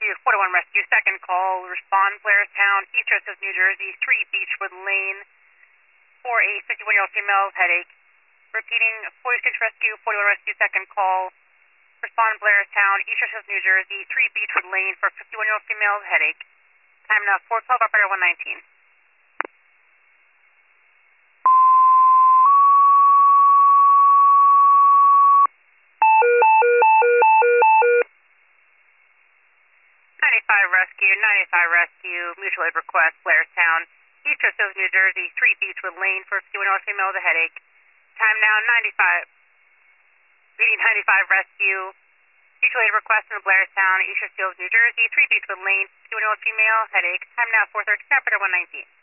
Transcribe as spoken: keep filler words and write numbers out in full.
to forty-one Rescue, second call, respond Blairstown, East Joseph, New Jersey, three Beechwood Lane, for a fifty-one-year-old female headache. Repeating, forty-six Rescue, forty-one Rescue, second call, respond Blairstown, East Joseph, New Jersey, three Beechwood Lane, for fifty-one-year-old female headache. Time now four twelve, operator one nineteen. ninety-five Rescue, ninety-five Rescue, mutual aid request, Blairstown, East Joseph, New Jersey, three Beechwood Lane, for fifty-one-year-old female with a headache. Time now ninety-five. Reading ninety-five Rescue, mutual aid request in Blairstown, East Joseph, New Jersey, three Beechwood Lane, fifty-one-year-old female, headache. Time now four thirty, operator one nineteen.